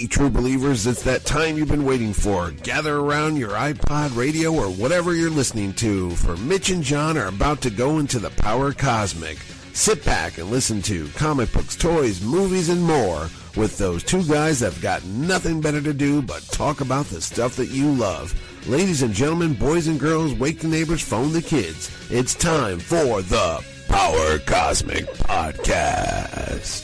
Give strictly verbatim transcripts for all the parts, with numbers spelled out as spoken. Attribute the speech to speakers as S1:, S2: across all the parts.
S1: Hey, true believers, it's that time you've been waiting for. Gather around your iPod, radio, or whatever you're listening to, for Mitch and John are about to go into the power cosmic. Sit back and listen to comic books, toys, movies, and more with those two guys that've got nothing better to do but talk about the stuff that you love. Ladies and gentlemen, boys and girls, wake the neighbors, phone the kids. It's time for the Power Cosmic Podcast.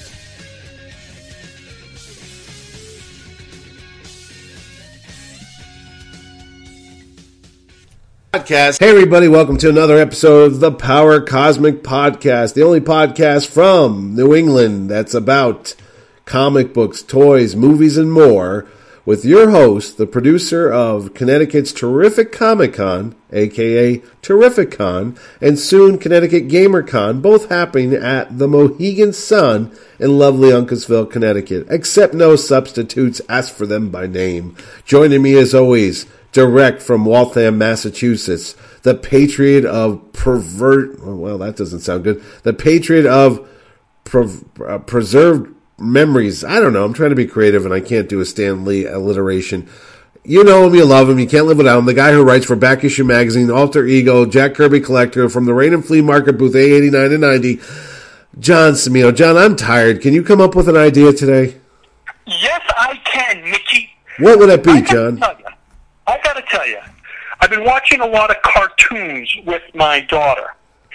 S1: Podcast. Hey everybody, welcome to another episode of the Power Cosmic Podcast, the only podcast from New England that's about comic books, toys, movies, and more, with your host, the producer of Connecticut's Terrific Comic Con, aka Terrificon, and soon Connecticut Gamer Con, both happening at the Mohegan Sun in lovely Uncasville, Connecticut. Accept no substitutes, ask for them by name. Joining me as always, direct from Waltham, Massachusetts, the patriot of pervert, well, that doesn't sound good, the patriot of pre- uh, preserved memories. I don't know, I'm trying to be creative and I can't do a Stan Lee alliteration. You know him, you love him, you can't live without him, the guy who writes for Back Issue Magazine, Alter Ego, Jack Kirby Collector, from the Rain and Flea Market, booth A eighty-nine and ninety, John Semino. John, I'm tired. Can you come up with an idea today?
S2: Yes, I can, Mickey.
S1: What would it be, John?
S2: I gotta tell you, I've been watching a lot of cartoons with my daughter,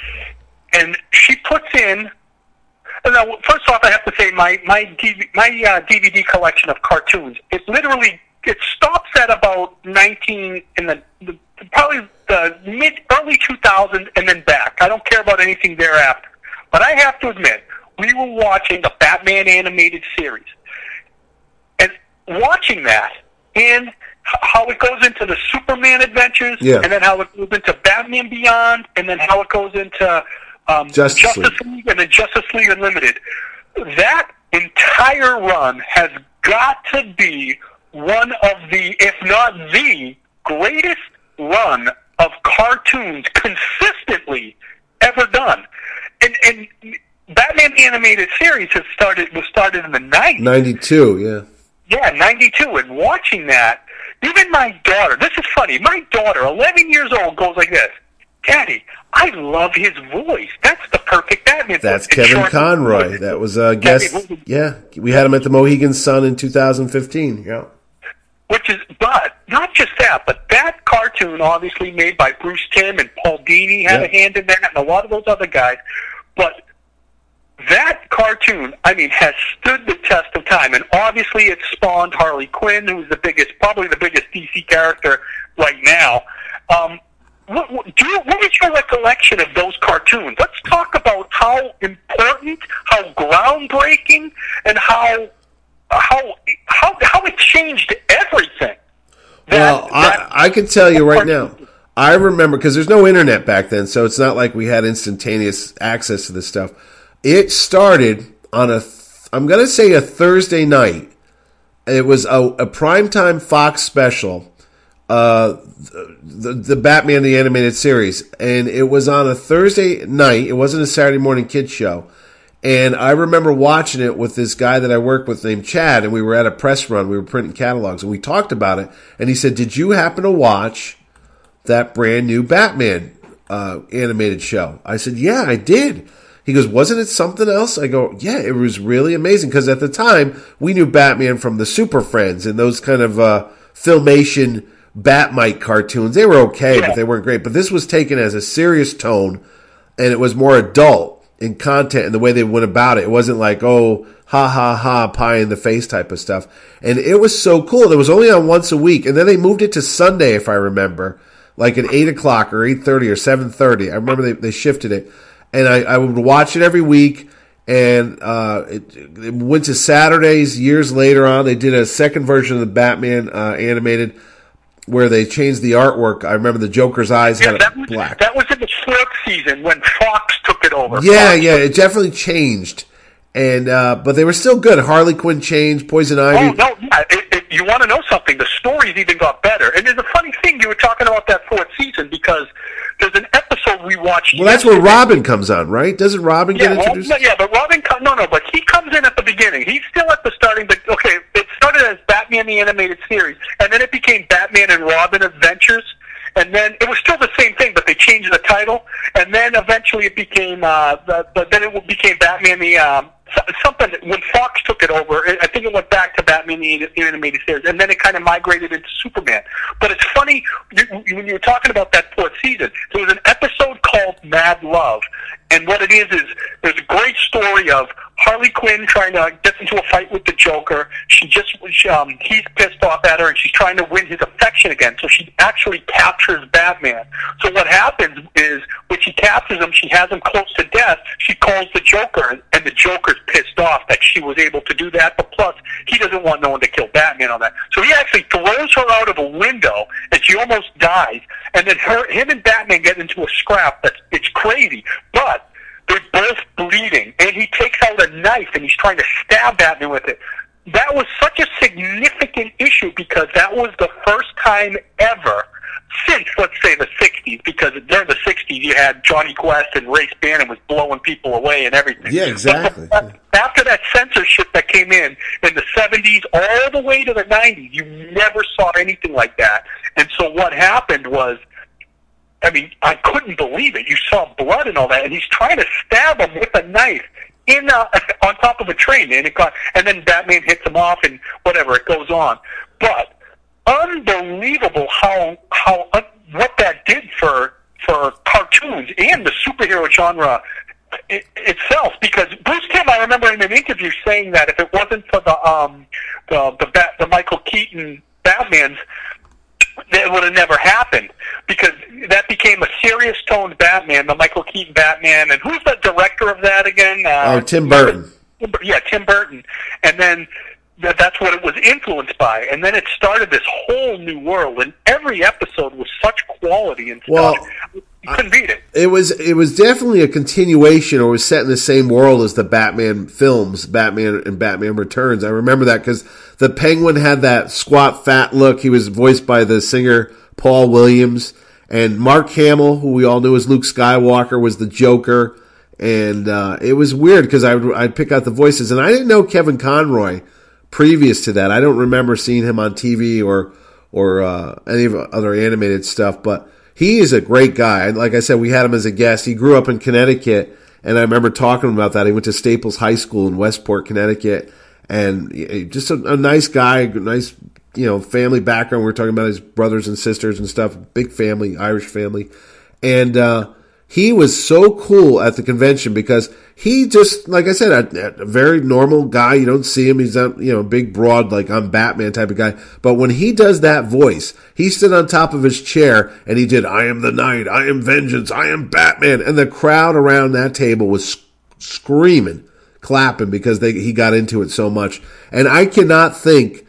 S2: and she puts in. Now, first off, I have to say my my D V, my uh, D V D collection of cartoons. It literally it stops at about nineteen in the, the probably the mid early two thousands and then back. I don't care about anything thereafter. But I have to admit, we were watching the Batman animated series, and watching that and how it goes into the Superman adventures,
S1: yeah.
S2: and then how it goes into Batman Beyond, and then how it goes into um,
S1: Justice,
S2: Justice
S1: League.
S2: League, and then Justice League Unlimited. That entire run has got to be one of the, if not the, greatest run of cartoons consistently ever done. And, and Batman the Animated Series has started was started in the nineties.
S1: ninety-two, yeah.
S2: Yeah, ninety-two, and watching that, even my daughter, this is funny, my daughter, eleven years old, goes like this, Daddy, I love his voice. That's the perfect Batman voice.
S1: That's Kevin Conroy. That was a guest. Yeah, we had him at the Mohegan Sun in two thousand fifteen, yeah.
S2: Which is, but, not just that, but that cartoon, obviously made by Bruce Timm, and Paul Dini had
S1: yeah.
S2: a hand in that, and a lot of those other guys, but that cartoon, I mean, has stood the test of time, and obviously it spawned Harley Quinn, who's the biggest, probably the biggest D C character right now. Um, what, what, do you, what is your recollection of those cartoons? Let's talk about how important, how groundbreaking, and how how how how it changed everything. That,
S1: well,
S2: that,
S1: I, I can tell you right now, I remember, because there's no internet back then, so it's not like we had instantaneous access to this stuff. It started on a, I'm going to say a Thursday night. It was a, a primetime Fox special, uh, the, the Batman the Animated Series. And it was on a Thursday night. It wasn't a Saturday morning kids show. And I remember watching it with this guy that I work with named Chad, and we were at a press run. We were printing catalogs, and we talked about it. And he said, did you happen to watch that brand new Batman uh, animated show? I said, yeah, I did. He goes, wasn't it something else? I go, yeah, it was really amazing. Because at the time, we knew Batman from the Super Friends and those kind of uh, Filmation Batmite cartoons. They were okay, yeah. but they weren't great. But this was taken as a serious tone, and it was more adult in content and the way they went about it. It wasn't like, oh, ha, ha, ha, pie in the face type of stuff. And it was so cool. It was only on once a week. And then they moved it to Sunday, if I remember, like at eight o'clock or eight thirty or seven thirty. I remember they, they shifted it. And I, I would watch it every week, and uh, it, it went to Saturdays years later on. They did a second version of the Batman uh, animated where they changed the artwork. I remember the Joker's eyes
S2: yeah,
S1: had
S2: that
S1: a
S2: was,
S1: black.
S2: That was in the fourth season when Fox took it over.
S1: Yeah,
S2: Fox
S1: yeah, it definitely changed. And uh, but they were still good. Harley Quinn changed, Poison Ivy.
S2: Oh, no, yeah. It, it, you want to know something? The stories even got better. And there's a funny thing, you were talking about that fourth season, because there's an episode we watched.
S1: Well, that's where Robin comes on, right? Doesn't Robin
S2: yeah,
S1: get introduced?
S2: Well, yeah, but Robin, no, no, but he comes in at the beginning. He's still at the starting, but okay, it started as Batman Batman the Animated Series, and then it became Batman and Robin Adventures, and then it was still the same thing, but they changed the title, and then eventually it became, uh, the, the, then it became Batman the, um, something, when Fox took it over, I think it went back to Batman the Animated Series, and then it kind of migrated into Superman. But it's funny, when you were talking about that fourth season, there was an episode called Mad Love, and what it is is, there's a great story of Harley Quinn trying to get into a fight with the Joker. She just, she, um, he's pissed off at her, and she's trying to win his affection again. So she actually captures Batman. So what happens is, when she captures him, she has him close to death. She calls the Joker, and the Joker's pissed off that she was able to do that. But plus, he doesn't want no one to kill Batman on that. So he actually throws her out of a window, and she almost dies. And then her, him and Batman get into a scrap. That's, it's crazy, but they're both bleeding, and he takes out a knife, and he's trying to stab Batman with it. That was such a significant issue because that was the first time ever since, let's say, the sixties, because during the sixties you had Johnny Quest and Race Bannon was blowing people away and everything.
S1: Yeah, exactly.
S2: But after that censorship that came in in the seventies all the way to the nineties, you never saw anything like that. And so what happened was, I mean, I couldn't believe it. You saw blood and all that, and he's trying to stab him with a knife in uh, on top of a train, and it got, and then Batman hits him off, and whatever, it goes on. But unbelievable how how uh, what that did for for cartoons and the superhero genre it, itself. Because Bruce Timm, I remember in an interview saying that if it wasn't for the um the the, Bat, the Michael Keaton Batmans, that would have never happened, because that became a serious toned Batman, the Michael Keaton Batman. And who's the director of that again? Uh,
S1: oh, Tim Burton.
S2: Yeah, Tim Burton. And then that, that's what it was influenced by. And then it started this whole new world, and every episode was such quality and stuff.
S1: Well,
S2: you couldn't beat it.
S1: It was it was definitely a continuation, or was set in the same world as the Batman films, Batman and Batman Returns. I remember that because the Penguin had that squat, fat look. He was voiced by the singer Paul Williams, and Mark Hamill, who we all knew as Luke Skywalker, was the Joker. And uh, it was weird because I would I'd pick out the voices, and I didn't know Kevin Conroy previous to that. I don't remember seeing him on T V or or uh, any of other animated stuff, but he is a great guy. Like I said, we had him as a guest. He grew up in Connecticut, and I remember talking about that. He went to Staples High School in Westport, Connecticut, and just a, a nice guy, nice, you know, family background. We were talking about his brothers and sisters and stuff, big family, Irish family. And uh, he was so cool at the convention because he just, like I said, a, a very normal guy. You don't see him. He's a, you know, big, broad, like I'm Batman type of guy. But when he does that voice, he stood on top of his chair and he did, I am the night, I am vengeance, I am Batman. And the crowd around that table was sc- screaming, clapping because they, he got into it so much. And I cannot think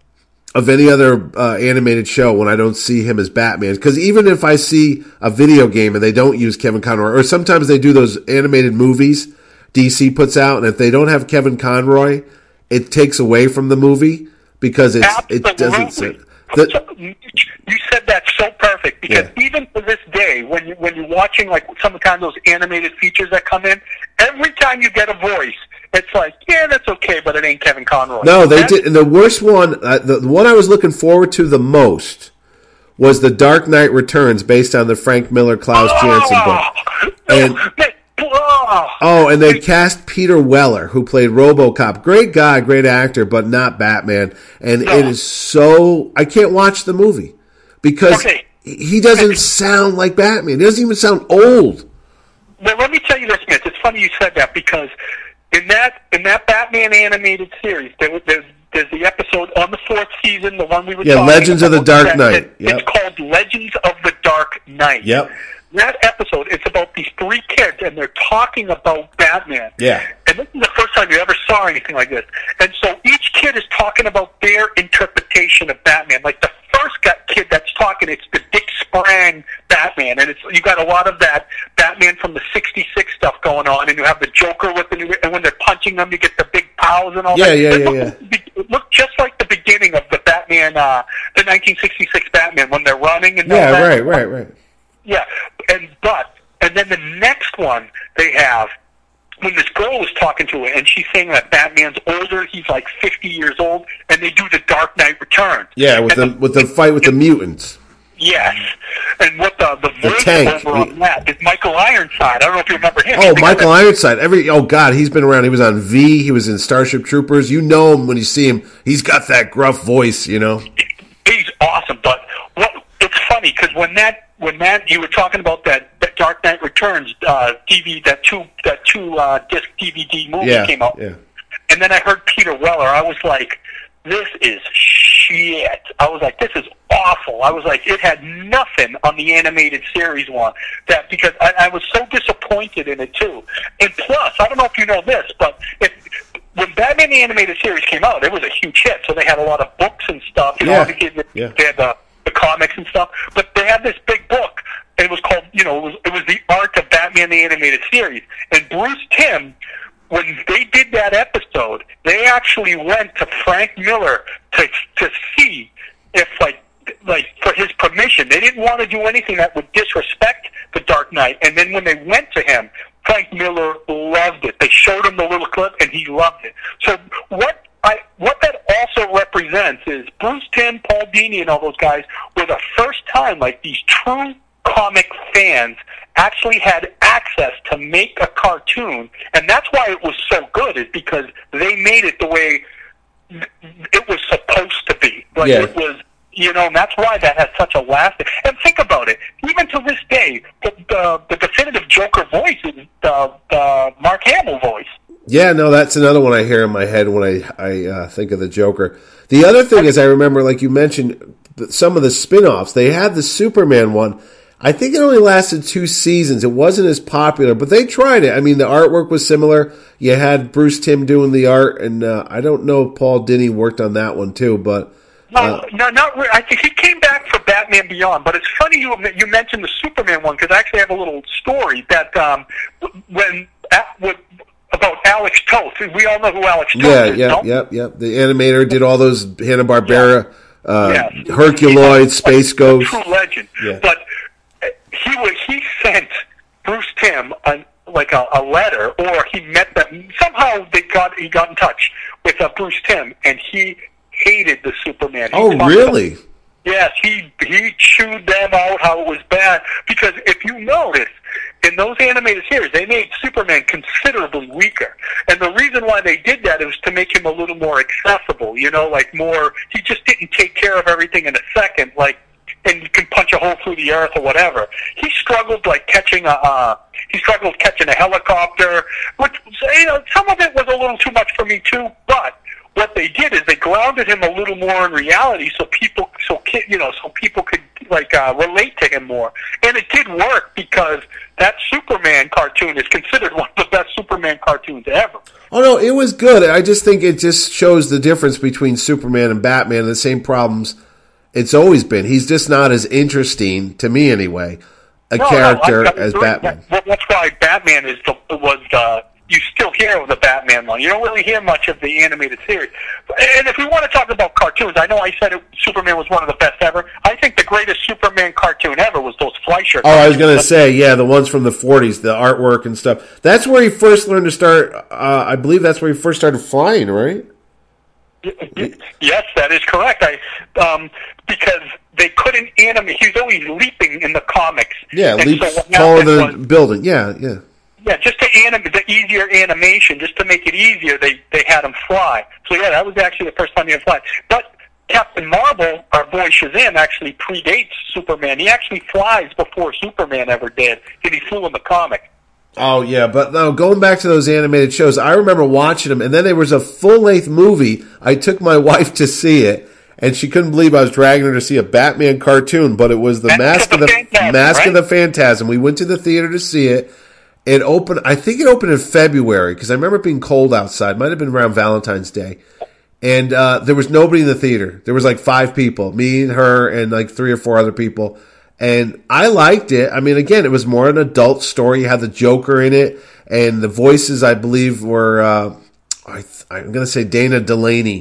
S1: of any other uh, animated show when I don't see him as Batman. Because even if I see a video game and they don't use Kevin Conroy, or sometimes they do those animated movies D C puts out, and if they don't have Kevin Conroy, it takes away from the movie because it's
S2: Absolutely.
S1: it doesn't sit. The,
S2: you said that so perfect, because
S1: yeah.
S2: even to this day, when you when you're watching like some of kind of those animated features that come in, every time you get a voice, it's like, yeah, that's okay, but it ain't Kevin Conroy.
S1: No, they
S2: that's,
S1: did. And the worst one, uh, the, the one I was looking forward to the most was The Dark Knight Returns, based on the Frank Miller Klaus
S2: oh,
S1: Janson book. And
S2: oh,
S1: oh, and they cast Peter Weller, who played RoboCop. Great guy, great actor, but not Batman. And
S2: no.
S1: it is so I can't watch the movie because
S2: okay.
S1: he doesn't sound like Batman. He doesn't even sound old.
S2: Well, let me tell you this, Mitch. It's funny you said that, because in that in that Batman animated series, there was there's, there's the episode on the fourth season, the one we were
S1: yeah,
S2: talking
S1: Legends
S2: about,
S1: of the Dark
S2: that,
S1: Knight.
S2: Yep. It's called Legends of the Dark Knight.
S1: Yep.
S2: That episode, it's about these three kids, and they're talking about Batman.
S1: Yeah.
S2: And this is the first time you ever saw anything like this. And so each kid is talking about their interpretation of Batman. Like the first guy, kid that's talking, it's the Dick Sprang Batman, and it's you got a lot of that Batman from the sixty-six stuff going on, and you have the Joker with the new, and when they're punching them, you get the big pals and all
S1: yeah,
S2: that.
S1: Yeah,
S2: it
S1: yeah,
S2: looked,
S1: yeah.
S2: It looked just like the beginning of the Batman, uh, the nineteen sixty-six Batman, when they're running and all
S1: yeah,
S2: that.
S1: right, right, right.
S2: Yeah, and but and then the next one they have when this girl was talking to her, and she's saying that Batman's older, he's like fifty years old, and they do the Dark Knight Returns.
S1: Yeah, with the, the with the fight with the mutants.
S2: Yes, and what the the,
S1: the
S2: voice
S1: tank.
S2: over on that is Michael Ironside. I don't know if you remember him.
S1: Oh, Michael Ironside. Every oh god, he's been around. He was on V. He was in Starship Troopers. You know him when you see him. He's got that gruff voice. You know.
S2: He's awesome, but what? It's funny because when that when that you were talking about that, that Dark Knight Returns uh, D V D, that two that two uh, disc D V D movie
S1: yeah,
S2: came out,
S1: yeah.
S2: and then I heard Peter Weller. I was like, this is shit. I was like, this is awful. I was like, it had nothing on the animated series one. That because I, I was so disappointed in it too. And plus, I don't know if you know this, but if, when Batman the Animated Series came out, it was a huge hit. So they had a lot of books and stuff. You know,
S1: yeah.
S2: obviously they,
S1: yeah.
S2: they had the, the comics and stuff. But they had this big book. And it was called, you know, it was, it was the Art of Batman the Animated Series. And Bruce Timm, when they did that episode, they actually went to Frank Miller to to see if, like, like for his permission. They didn't want to do anything that would disrespect the Dark Knight. And then when they went to him, Frank Miller loved it. They showed him the little clip, and he loved it. So what I what that also represents is Bruce Timm, Paul Dini, and all those guys were the first time, like, these true comic fans actually had access to make a cartoon, and that's why it was so good, is because they made it the way it was supposed to be. Like,
S1: yeah.
S2: it was, you know, and that's why that has such a lasting. And think about it, even to this day, the the, the definitive Joker voice is the, the Mark Hamill voice.
S1: Yeah, no, that's another one I hear in my head when I, I uh, think of the Joker. The other thing is, I remember, like you mentioned, some of the spin-offs. They had the Superman one. I think it only lasted two seasons. It wasn't as popular, but they tried it. I mean, the artwork was similar. You had Bruce Timm doing the art, and uh, I don't know if Paul Dini worked on that one too, but...
S2: No,
S1: uh,
S2: no, not really. I think he came back for Batman Beyond, but it's funny you you mentioned the Superman one, because I actually have a little story that um, when... At, with, about Alex Toth. We all know who Alex Toth
S1: yeah,
S2: is,
S1: yeah,
S2: no?
S1: yeah, yeah. The animator did all those Hanna-Barbara,
S2: yeah.
S1: uh,
S2: yeah.
S1: Herculoid, Space
S2: like,
S1: Ghost.
S2: True legend.
S1: Yeah.
S2: But he was he sent Bruce Timm a, like a, a letter, or he met them somehow. They got he got in touch with uh, Bruce Timm, and he hated the Superman. He
S1: Oh, really?
S2: Them. Yes, he he chewed them out how it was bad, because if you notice, in those animated series, they made Superman considerably weaker. And the reason why they did that was to make him a little more accessible, you know, like more, he just didn't take care of everything in a second, like, and you can punch a hole through the earth or whatever. He struggled, like, catching a, uh, he struggled catching a helicopter, which, you know, some of it was a little too much for me too, but what they did is they grounded him a little more in reality, so people, so you know, so people could like uh, relate to him more. And it did work, because that Superman cartoon is considered one of the best Superman cartoons ever.
S1: Oh no, it was good. I just think it just shows the difference between Superman and Batman, and the same problems it's always been. He's just not as interesting, to me anyway, a
S2: no,
S1: character
S2: no, I, I
S1: as Batman.
S2: That, that's why Batman is the was the. You still hear the Batman one. You don't really hear much of the animated series. And if we want to talk about cartoons, I know I said it, Superman was one of the best ever. I think the greatest Superman cartoon ever was those Fleischer
S1: Oh, I was going to say, yeah, the ones from the forties, the artwork and stuff. That's where he first learned to start, uh, I believe that's where he first started flying, right?
S2: Yes, that is correct. I um, because they couldn't animate. He was always leaping in the comics.
S1: Yeah,
S2: and
S1: leaps
S2: so
S1: taller than
S2: was,
S1: the building. Yeah, yeah.
S2: Yeah, just to animate the easier animation, just to make it easier, they they had him fly. So yeah, that was actually the first time he had fly. But Captain Marvel, our boy Shazam, actually predates Superman. He actually flies before Superman ever did, and he flew in the comic.
S1: Oh yeah, but no, going back to those animated shows, I remember watching them, and then there was a full length movie. I took my wife to see it, and she couldn't believe I was dragging her to see a Batman cartoon, but it was the Mask, Mask of the, of the Phantasm, Mask right? of the Phantasm. We went to the theater to see it. It opened, I think it opened in February, because I remember it being cold outside. Might have been around Valentine's Day. And uh, there was nobody in the theater. There was like five people, me and her and like three or four other people. And I liked it. I mean, again, it was more an adult story. You had the Joker in it. And the voices, I believe, were, uh, I th- I'm going to say Dana Delaney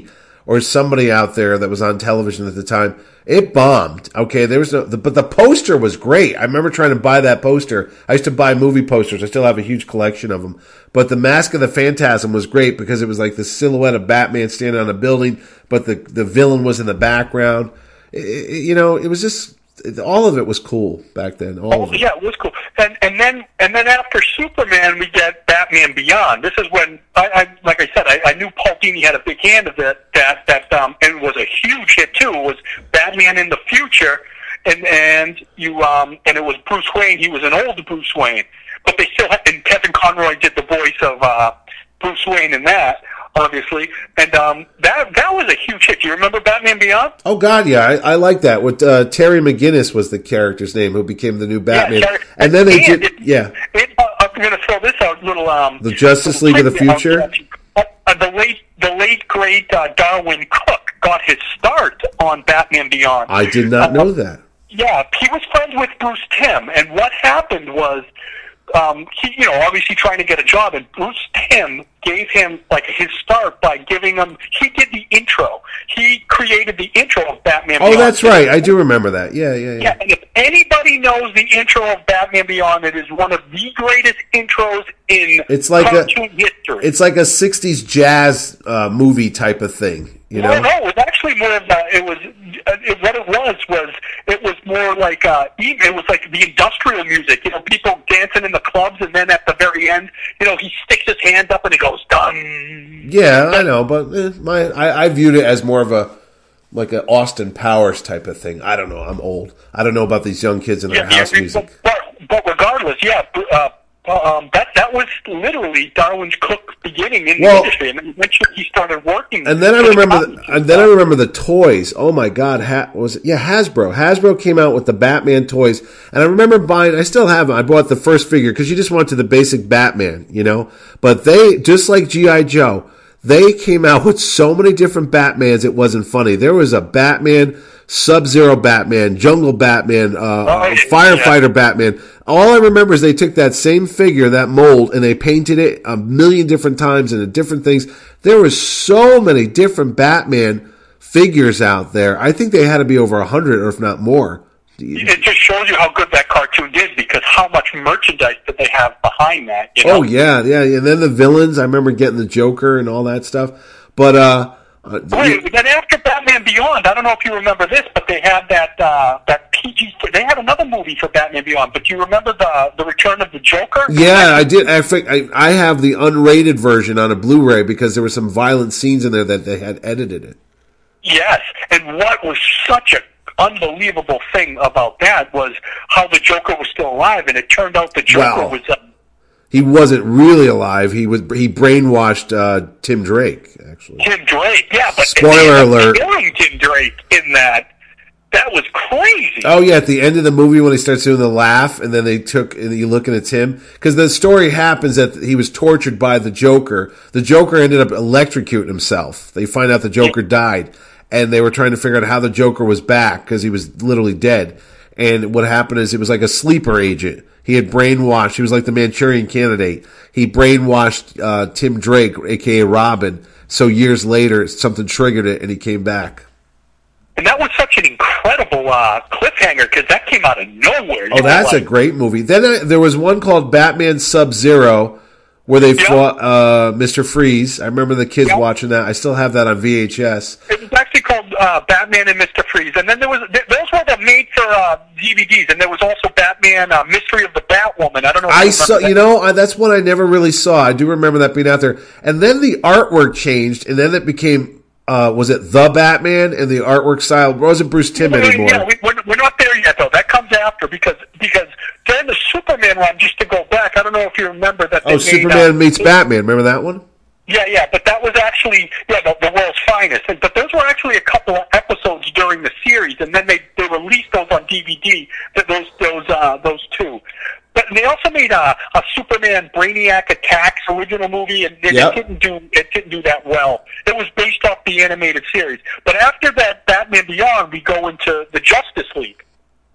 S1: or somebody out there that was on television at the time. It bombed. Okay, there was no, but the poster was great. I remember trying to buy that poster. I used to buy movie posters. I still have a huge collection of them. But the Mask of the Phantasm was great because it was like the silhouette of Batman standing on a building, but the the villain was in the background. It, it, you know, it was just all of it was cool back then. All
S2: oh,
S1: of it.
S2: Yeah, it was cool. And and then and then after Superman, we get Batman Beyond. This is when I, I like I said, I, I knew Paul Dini had a big hand of it. That that um, and it was a huge hit too. It was Batman in the future, and and you um, and it was Bruce Wayne. He was an older Bruce Wayne, but they still had, and Kevin Conroy did the voice of uh, Bruce Wayne in that. Obviously, and um, that that was a huge hit. Do you remember Batman Beyond?
S1: Oh God, yeah, I, I like that. With uh, Terry McGinnis was the character's name, who became the new Batman.
S2: Yeah, Terry,
S1: and then they
S2: and
S1: did,
S2: it,
S1: yeah.
S2: It, uh, I'm going to throw this out, little um,
S1: the Justice League of the Future.
S2: Uh, uh, the late, the late great uh, Darwin Cook got his start on Batman Beyond.
S1: I did not
S2: uh,
S1: know that.
S2: Yeah, he was friends with Bruce Timm, and what happened was. Um, he, you know, obviously trying to get a job, and Bruce Timm gave him like his start by giving him. He did the intro. He created the intro of Batman.
S1: Oh,
S2: Beyond.
S1: that's right. I do remember that. Yeah, yeah, yeah.
S2: Yeah, and if anybody knows the intro of Batman Beyond, it is one of the greatest intros in
S1: it's like
S2: cartoon
S1: a,
S2: history.
S1: It's like a sixties jazz uh, movie type of thing. You know?
S2: No, no, it was actually more of a, it was uh, it, what it was was it was more like uh, it was like the industrial music. You know, people dancing in the clubs, and then at the very end, you know, he sticks his hand up and he goes done.
S1: Yeah, I know, but eh, my I, I viewed it as more of a like an Austin Powers type of thing. I don't know. I'm old. I don't know about these young kids and their
S2: Yeah,
S1: house
S2: yeah,
S1: music.
S2: But, but regardless, yeah. Uh, Um, that that was literally Darwin's Cook's beginning in
S1: Well,
S2: the industry, and then eventually he started working.
S1: And then I remember, the, and then I remember the toys. Oh my God, ha, was it? Yeah, Hasbro. Hasbro came out with the Batman toys, and I remember buying. I still have them. I bought the first figure because you just wanted the basic Batman, you know. But they, just like G I Joe, they came out with so many different Batmans. It wasn't funny. There was a Batman, Sub-Zero Batman, Jungle Batman, uh,
S2: oh, yeah,
S1: Firefighter
S2: yeah.
S1: Batman. All I remember is they took that same figure, that mold, and they painted it a million different times into different things. There were so many different Batman figures out there. I think they had to be over a hundred, or if not more.
S2: It just shows you how good that cartoon did, because how much merchandise that they have behind that. You know?
S1: Oh yeah, yeah, and then the villains. I remember getting the Joker and all that stuff. But uh, uh
S2: Wait, then after Batman Beyond, I don't know if you remember this, but they had that uh, that P G. They had another movie for Batman Beyond. But do you remember the the Return of the Joker?
S1: Yeah, I did. I think I, I have the unrated version on a Blu-ray because there were some violent scenes in there that they had edited it.
S2: Yes, and what was such a unbelievable thing about that was how the Joker was still alive, and it turned out the Joker
S1: Wow.
S2: was. Uh,
S1: He wasn't really alive. He was. He brainwashed uh, Tim Drake. Actually,
S2: Tim Drake, yeah, but
S1: Spoiler alert.
S2: killing Tim Drake in that. That was crazy.
S1: Oh yeah, at the end of the movie when he starts doing the laugh, and then they took, and you looking at Tim, because the story happens that he was tortured by the Joker. The Joker ended up electrocuting himself. They find out the Joker died, and they were trying to figure out how the Joker was back because he was literally dead. And what happened is it was like a sleeper agent. He had brainwashed. He was like the Manchurian Candidate. He brainwashed uh, Tim Drake, aka Robin. So years later, something triggered it, and he came back.
S2: And that was such an incredible uh, cliffhanger, because that came out of nowhere.
S1: Oh, that's like, a great movie. Then I, there was one called Batman Sub-Zero where they
S2: yeah.
S1: fought uh, Mister Freeze. I remember the kids
S2: yeah.
S1: watching that. I still have that on V H S.
S2: It was actually called uh, Batman and Mister Freeze. And then there was th- those were the made for uh, D V Ds. And there was also Batman uh, Mystery of the Batwoman. I don't know if
S1: I
S2: you
S1: saw,
S2: that.
S1: you know, I, that's one I never really saw. I do remember that being out there. And then the artwork changed, and then it became... Uh, was it the Batman and the artwork style? It wasn't Bruce Timm anymore.
S2: Yeah, we, we're, we're not there yet, though. That comes after, because because during the Superman run, just to go back, I don't know if you remember that. They
S1: Oh,
S2: made,
S1: Superman
S2: uh,
S1: meets Batman. Remember that one?
S2: Yeah, yeah, but that was actually yeah the, the world's finest. And, but those were actually a couple of episodes during the series, and then they, they released those on D V D. th- Those those uh, those two. But they also made a, a Superman Brainiac Attacks original movie, and it,
S1: Yep.
S2: it didn't do it didn't do that well. It was based off the animated series. But after that, Batman Beyond, we go into the Justice League.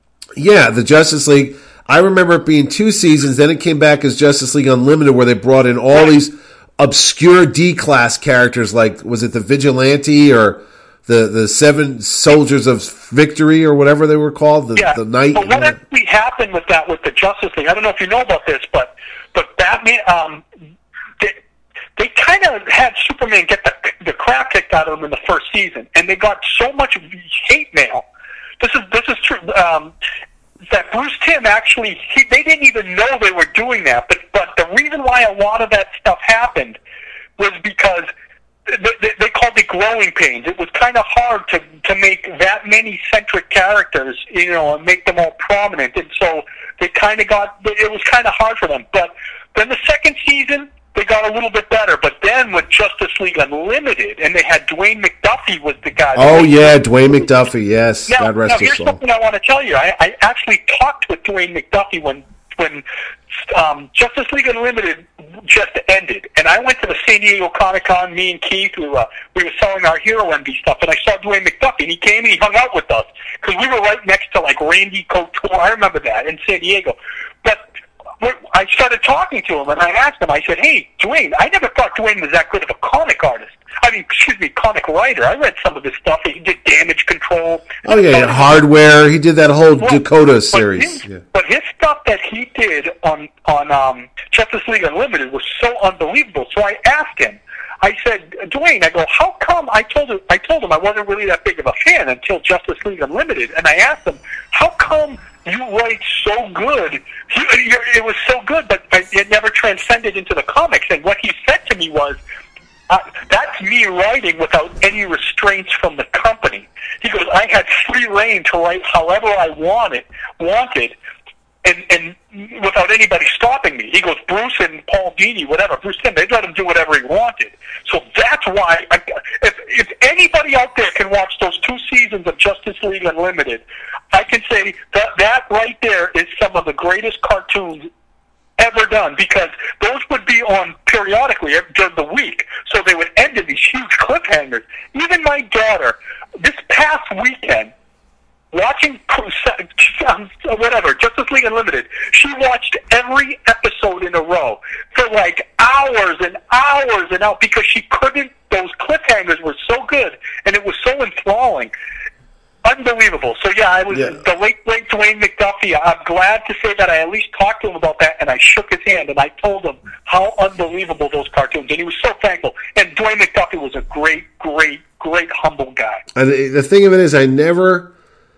S1: Yeah, the Justice League. I remember it being two seasons. Then it came back as Justice League Unlimited, where they brought in all these obscure D-class characters like, was it the Vigilante or the the Seven Soldiers of Victory or whatever they were called, the,
S2: yeah.
S1: the Knight.
S2: But what actually happened with that with the Justice League? I don't know if you know about this, but but Batman, um, they, they kind of had Superman get the the crap kicked out of them in the first season, and they got so much hate mail. This is this is true. Um, that Bruce Timm actually, he, they didn't even know they were doing that, but but the reason why a lot of that stuff happened was because they, they called it growing pains. It was kind of hard to to make that many centric characters, you know, and make them all prominent, and so they kind of got, it was kind of hard for them. But then the second season, they got a little bit better, but then with Justice League Unlimited, and they had Dwayne McDuffie was the guy.
S1: Oh, yeah, Dwayne McDuffie, yes.
S2: Now,
S1: God rest
S2: now
S1: his
S2: here's
S1: soul.
S2: something I want to tell you. I, I actually talked with Dwayne McDuffie when when um, Justice League Unlimited just ended, and I went to the San Diego Comic-Con, me and Keith, we were, we were selling our Hero Envy stuff, and I saw Dwayne McDuffie, and he came and he hung out with us, because we were right next to, like, Randy Couture, I remember that, in San Diego. But I started talking to him, and I asked him, I said, hey, Dwayne, I never thought Dwayne was that good of a comic artist. I mean, excuse me, comic writer. I read some of his stuff. He did Damage Control.
S1: Oh, yeah, yeah. Hardware. He did that whole
S2: well,
S1: Dakota series.
S2: But his,
S1: yeah.
S2: but his stuff that he did on, on um, Justice League Unlimited was so unbelievable. So I asked him, I said, Dwayne, I go, how come, I told him, I told him I wasn't really that big of a fan until Justice League Unlimited, and I asked him, how come you write so good? You, you, it was so good, but it never transcended into the comics. And what he said to me was, uh, that's me writing without any restraints from the company. He goes, I had free reign to write however I wanted, wanted, and, and without anybody stopping me. He goes, Bruce and Paul Dini, whatever, Bruce Timm, they let him do whatever he wanted. So that's why, I, if, if anybody out there can watch those two seasons of Justice League Unlimited, I can say that that right there is some of the greatest cartoons ever done, because those would be on periodically during the week, so they would end in these huge cliffhangers. Even my daughter, this past weekend, watching um, whatever, Justice League Unlimited, she watched every episode in a row for like hours and hours and hours, because she couldn't, those cliffhangers were so good, and it was so enthralling. Unbelievable. So yeah, I was yeah. the late, late Dwayne McDuffie. I'm glad to say that I at least talked to him about that, and I shook his hand, and I told him how unbelievable those cartoons, and he was so thankful. And Dwayne McDuffie was a great, great, great, humble guy.
S1: And the thing of it is, I never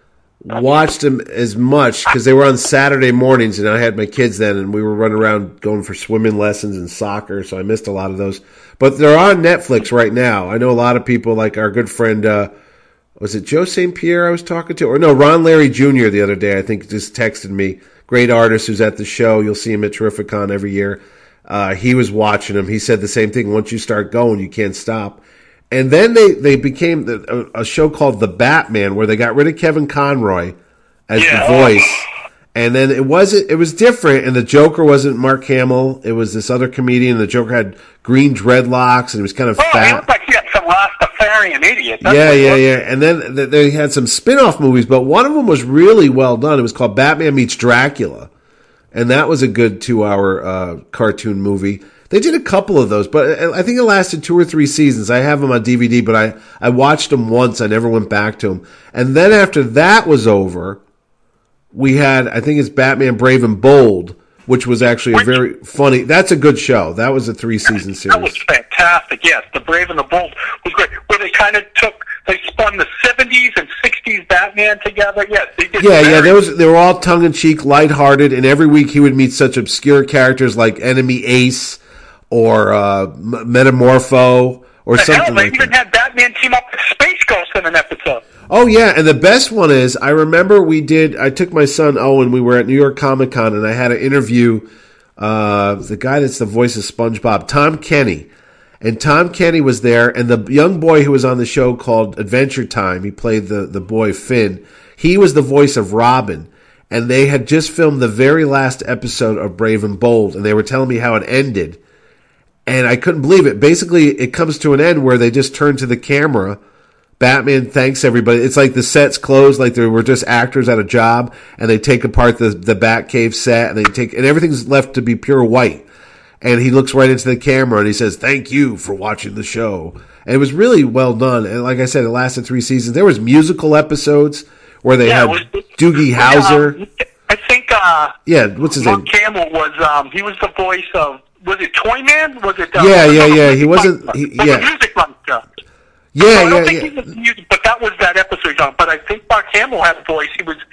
S1: watched them as much because they were on Saturday mornings, and I had my kids then, and we were running around going for swimming lessons and soccer, so I missed a lot of those. But they're on Netflix right now. I know a lot of people, like our good friend, uh, was it Joe Saint Pierre I was talking to? Or no, Ron Larry Junior the other day, I think, just texted me. Great artist who's at the show. You'll see him at Terrificon every year. Uh, he was watching them. He said the same thing. Once you start going, you can't stop. And then they, they became the, a, a show called The Batman, where they got rid of Kevin Conroy as yeah. the voice. And then it wasn't, it was different, and the Joker wasn't Mark Hamill. It was this other comedian. The Joker had green dreadlocks, and he was kind of
S2: oh,
S1: fat.
S2: He looked like he had some Rastafarian idiot. That's
S1: yeah, yeah, yeah. And then th- they had some spin-off movies, but one of them was really well done. It was called Batman Meets Dracula. And that was a good two-hour uh, cartoon movie. They did a couple of those, but I think it lasted two or three seasons. I have them on D V D, but I, I watched them once. I never went back to them. And then after that was over, we had, I think it's Batman Brave and Bold, which was actually a very funny, that's a good show. That was a three-season series.
S2: That was fantastic, yes. The Brave and the Bold was great. Where they kind of took, they spun the seventies and sixties Batman together. Yes, they did.
S1: Yeah, yeah, they, was, they were all tongue-in-cheek, lighthearted, and every week he would meet such obscure characters like Enemy Ace or uh, Metamorpho or
S2: the
S1: something
S2: hell,
S1: like
S2: they even
S1: that.
S2: had Batman team up with Space Ghost in an episode.
S1: Oh, yeah, and the best one is, I remember we did, I took my son Owen, we were at New York Comic Con, and I had to interview uh, the guy that's the voice of SpongeBob, Tom Kenny. And Tom Kenny was there, and the young boy who was on the show called Adventure Time, he played the, the boy Finn, he was the voice of Robin. And they had just filmed the very last episode of Brave and Bold, and they were telling me how it ended. And I couldn't believe it. Basically, it comes to an end where they just turn to the camera. Batman thanks everybody. It's like the set's closed, like they were just actors at a job, and they take apart the, the Batcave set, and they take, and everything's left to be pure white. and he looks right into the camera and he says, "Thank you for watching the show." And it was really well done. And like I said, it lasted three seasons. There was musical episodes where they
S2: Yeah,
S1: had
S2: it was-
S1: Doogie Howser.
S2: Um, I think uh,
S1: Yeah, what's his
S2: Mark
S1: name?
S2: Hamill was um, he was the voice of was it Toyman? Was it? Uh,
S1: Yeah, yeah,
S2: no,
S1: yeah,
S2: the
S1: he
S2: music
S1: wasn't-
S2: monster.
S1: he-
S2: Was
S1: yeah.
S2: the music monster.
S1: Yeah,
S2: No, I
S1: yeah,
S2: don't think
S1: yeah.
S2: he was music, but that was that episode. John. But I think Mark Hamill had a voice. He was.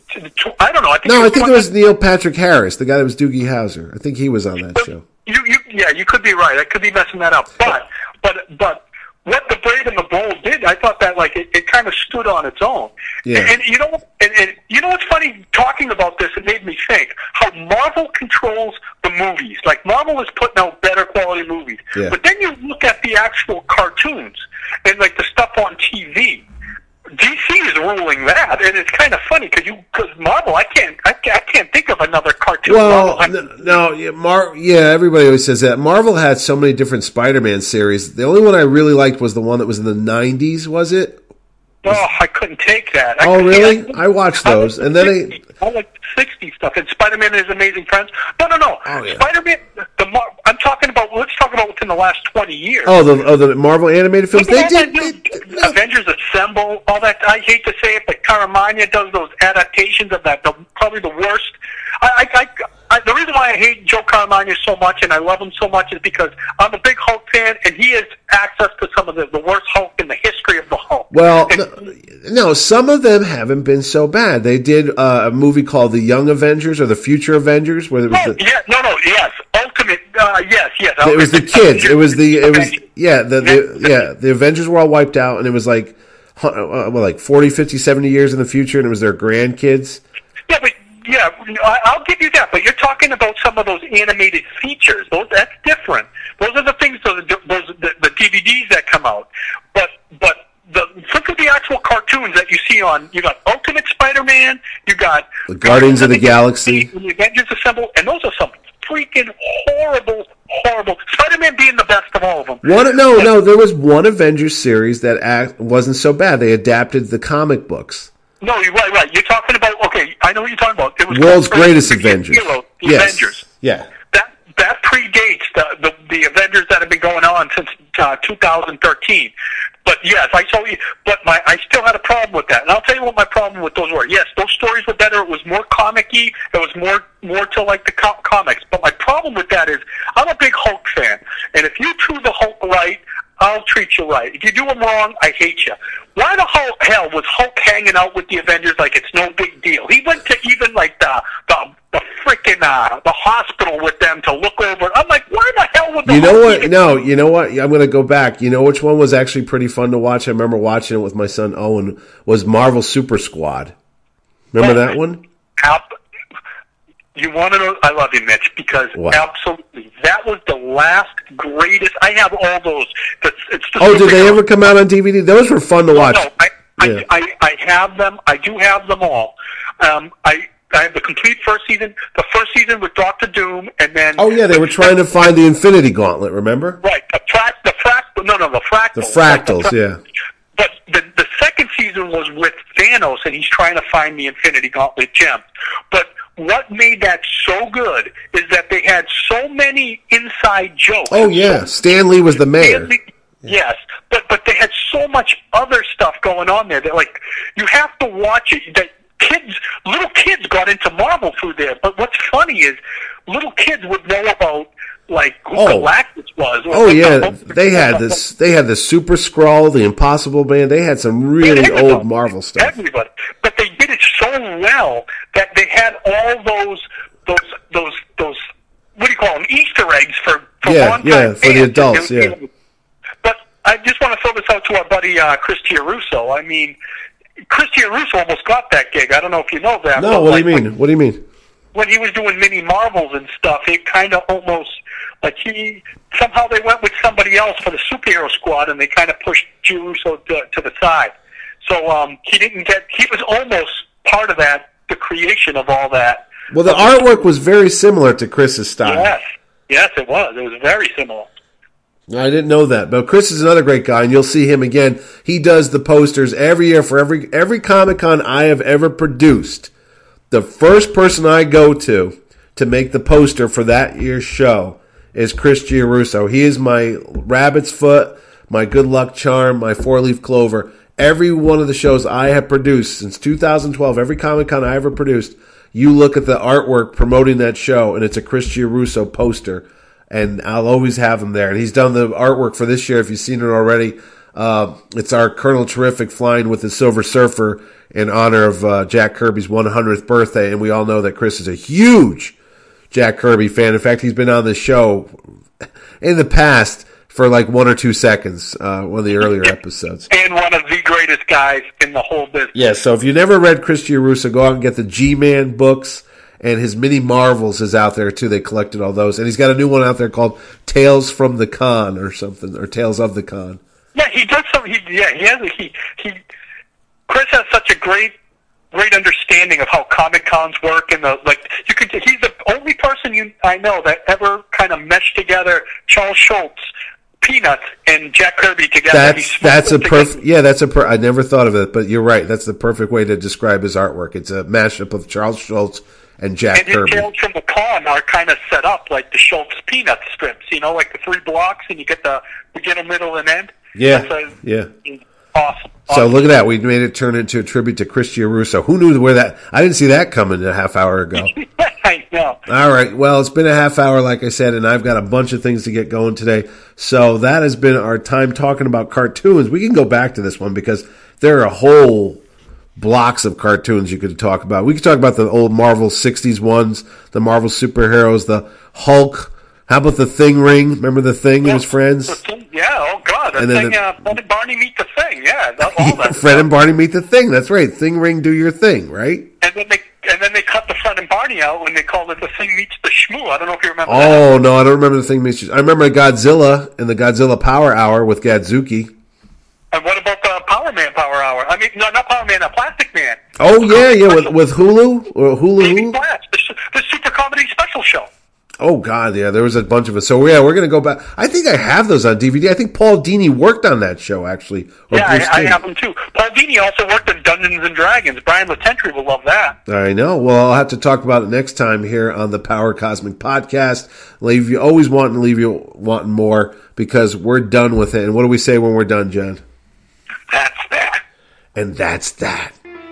S2: I don't know. I think
S1: No,
S2: he
S1: I think
S2: one
S1: it was
S2: of-
S1: Neil Patrick Harris, the guy that was Doogie Howser. I think he was on that show.
S2: You, you, yeah, you could be right. I could be messing that up. But, but, but, what the Brave and the Bold did, I thought that like it, it kind of stood on its own.
S1: Yeah.
S2: And, and you know, and, and you know what's funny? Talking about this, it made me think how Marvel controls the movies. Like Marvel is putting out better quality movies,
S1: Yeah.
S2: but then you look at the actual cartoons and like the stuff on T V. D C is ruling that, and it's kind of funny because you, because Marvel, I can't, I can't, I can't think of another cartoon.
S1: Well,
S2: Marvel
S1: no, no yeah, Mar- yeah, everybody always says that. Marvel had so many different Spider-Man series. The only one I really liked was the one that was in the nineties, was it?
S2: Oh, I couldn't take that. I
S1: Oh,
S2: could-
S1: really?
S2: I,
S1: I watched
S2: I
S1: those,
S2: like
S1: and
S2: the
S1: then I...
S2: sixties. I like the sixties stuff. And Spider-Man and His Amazing Friends. No, no, no.
S1: Oh, yeah.
S2: Spider-Man, the Mar- I'm talking about, let's talk about within the last twenty years.
S1: Oh, the oh the Marvel animated films.
S2: Look
S1: They
S2: at all
S1: did.
S2: that
S1: They,
S2: new
S1: no.
S2: Avengers Assemble, all that. I hate to say it, but Caramagna does those adaptations of that. The, probably the worst. I, I, I, I, the reason why I hate Joe Caramagna so much and I love him so much is because I'm a big Hulk fan, and he has access to some of the, the worst Hulk in the history of the Hulk.
S1: Well,
S2: And-
S1: no, no, some of them haven't been so bad. They did uh, a movie called The Young Avengers or The Future Avengers, where it was
S2: No,
S1: the,
S2: yeah, no, no, yes, Ultimate, uh, yes, yes.
S1: it was the kids. It was the it was
S2: Avengers.
S1: yeah the, the yeah the Avengers were all wiped out, and it was like hu- uh, well, like forty, fifty, seventy years in the future, and it was their grandkids.
S2: Yeah, but yeah, I- I'll give you that. But you're talking about some of those animated features. Those that's different. Those are the things. Those, those the, the D V Ds that come out. But but the look at the actual cartoons that you see on. You got Ultimate Spider-Man. You got
S1: The Guardians of the Galaxy.
S2: The Avengers Assemble, and those are some freaking horrible, horrible. Spider-Man being the best of all of them.
S1: One no no there was one Avengers series that act, wasn't so bad. They adapted the comic books.
S2: No, you're right, right. You're talking about, okay, I know what you're talking about. It was
S1: World's
S2: called
S1: Greatest
S2: the
S1: Avengers.
S2: Hero, the
S1: Yes.
S2: Avengers.
S1: Yeah.
S2: That that predates the, the the Avengers that have been going on since uh, two thousand thirteen. But yes, I saw you. But my I still had a problem with that, and I'll tell you what my problem with those were. Yes, those stories were better. It was more comic-y. It was more more to like the co- comics. But my problem with that is I'm a big Hulk fan, and if you treat the Hulk right, I'll treat you right. If you do him wrong, I hate you. Why the whole hell was Hulk hanging out with the Avengers like it's no big deal? He went to even like the the the freaking uh, the hospital with them to look over. I'm like, why the hell would the
S1: You know
S2: Hulk
S1: what?
S2: even-
S1: No, you know what? I'm going to go back. You know which one was actually pretty fun to watch? I remember watching it with my son Owen. Was Marvel Super Squad. Remember that one?
S2: Ab- you want to know? I love you, Mitch, because
S1: What?
S2: absolutely that was the last greatest. I have all those. It's, it's the
S1: Oh, did they
S2: superhero-
S1: ever come out on D V D? Those were fun to watch.
S2: No, I, I,
S1: Yeah.
S2: I, I have them. I do have them all. Um, I, I have the complete first season. The first season with Doctor Doom, and then
S1: Oh yeah, they were trying to find the Infinity Gauntlet. Remember?
S2: right the frac, the frac, no, no, the fractals.
S1: The fractals.
S2: Like the-
S1: Yeah.
S2: But the the second season was with Thanos, and he's trying to find the Infinity Gauntlet gem. But what made that so good is that they had so many inside jokes.
S1: Oh yeah, Stan Lee was the mayor.
S2: Stanley- Yes, but but they had so much other stuff going on there that like you have to watch it. That kids, little kids, got into Marvel through there. But what's funny is little kids would know about like who
S1: Oh.
S2: Galactus was. or
S1: Oh
S2: what
S1: yeah,
S2: the-
S1: they had this. They had the Super Skrull, the Impossible Man. They had some really
S2: Everybody.
S1: old Marvel stuff.
S2: Everybody, but they did it so well that they had all those those those those what do you call them Easter eggs for for
S1: Yeah,
S2: long
S1: yeah,
S2: time
S1: for the
S2: fans.
S1: adults,
S2: It-
S1: yeah.
S2: But I just want to throw this out to our buddy uh, Chris Russo. I mean, Chris Russo almost got that gig. I don't know if you know that.
S1: No,
S2: but
S1: what
S2: like,
S1: do you mean? What do you mean?
S2: When he was doing mini Marvels and stuff, it kind of almost like he somehow they went with somebody else for the superhero squad, and they kind of pushed Russo to, to the side. So um, he didn't get. He was almost part of that, the creation of all that.
S1: Well, the artwork was very similar to Chris's style.
S2: Yes, yes, it was. It was very similar.
S1: I didn't know that, but Chris is another great guy, and you'll see him again. He does the posters every year for every every Comic Con I have ever produced. The first person I go to to make the poster for that year's show is Chris Giarrusso. He is my rabbit's foot, my good luck charm, my four-leaf clover. Every one of the shows I have produced since two thousand twelve, every Comic-Con I ever produced, you look at the artwork promoting that show, and it's a Chris Giarrusso poster, and I'll always have him there. And he's done the artwork for this year, if you've seen it already. Uh, it's our Colonel Terrific flying with the Silver Surfer in honor of uh, Jack Kirby's one hundredth birthday, and we all know that Chris is a huge Jack Kirby fan. In fact, he's been on the show in the past for like one or two seconds, uh, one of the earlier episodes.
S2: And one of the greatest guys in the whole business.
S1: Yeah, so if you never read Chris Giarrusso, go out and get the G-Man books, and his Mini Marvels is out there too. They collected all those. And he's got a new one out there called Tales from the Con or something, or Tales of the Con.
S2: Yeah, he does some. He, yeah, he has. He he. Chris has such a great, great understanding of how Comic Cons work, and the like. You could. He's the only person you I know that ever kind of meshed together Charles Schultz, Peanuts, and Jack Kirby together.
S1: That's that's a perfect. Yeah, that's a. Per, I never thought of it, but you're right. That's the perfect way to describe his artwork. It's a mashup of Charles Schultz and Jack
S2: and
S1: Kirby.
S2: And Tales from the Con are kind of set up like the Schultz Peanuts strips. You know, like the three blocks, and you get the beginning, middle, and end.
S1: Yeah,
S2: a,
S1: yeah.
S2: Awesome.
S1: So
S2: awesome.
S1: look at that. We made it turn into a tribute to Chris Giarrusso. Who knew where that... I didn't see that coming a half hour ago.
S2: I know.
S1: All right. Well, it's been a half hour, like I said, and I've got a bunch of things to get going today. So that has been our time talking about cartoons. We can go back to this one because there are whole blocks of cartoons you could talk about. We could talk about the old Marvel sixties ones, the Marvel superheroes, the Hulk. How about the Thing Ring? Remember the Thing and his friends?
S2: Yeah, oh God. The
S1: and
S2: Thing,
S1: the,
S2: uh, Fred and Barney meet the Thing, yeah. That, all that
S1: Fred
S2: stuff.
S1: and Barney meet the Thing, that's right. Thing Ring, do your thing, right?
S2: And then they and then they cut the Fred and Barney out when they called it The Thing Meets the Shmoo. I don't know if you remember
S1: oh,
S2: that.
S1: Oh, no, I don't remember the Thing Meets the I remember Godzilla and the Godzilla Power Hour with Gadzuki.
S2: And what about the Power Man Power Hour? I mean, no, not Power Man, a Plastic Man.
S1: Oh, yeah, yeah, with, with Hulu? Or Hulu?
S2: Davey Blass, the, the Super Comedy Special Show.
S1: Oh, God, yeah, there was a bunch of us. So, yeah, we're going to go back. I think I have those on D V D. I think Paul Dini worked on that show, actually.
S2: Yeah, I, I have them, too. Paul Dini also worked in Dungeons and Dragons. Brian Latentry will love that.
S1: I know. Well, I'll have to talk about it next time here on the Power Cosmic Podcast. Leave you always wanting to leave you wanting more because we're done with it. And what do we say when we're done, John?
S2: That's that.
S1: And that's that.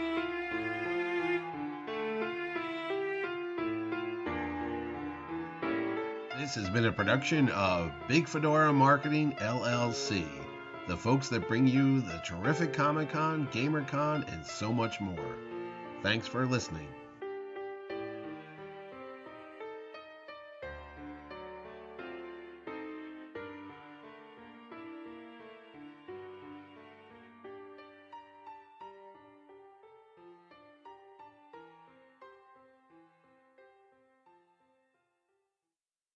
S1: This has been a production of Big Fedora Marketing, L L C. The folks that bring you the terrific Comic-Con, GamerCon, and so much more. Thanks for listening.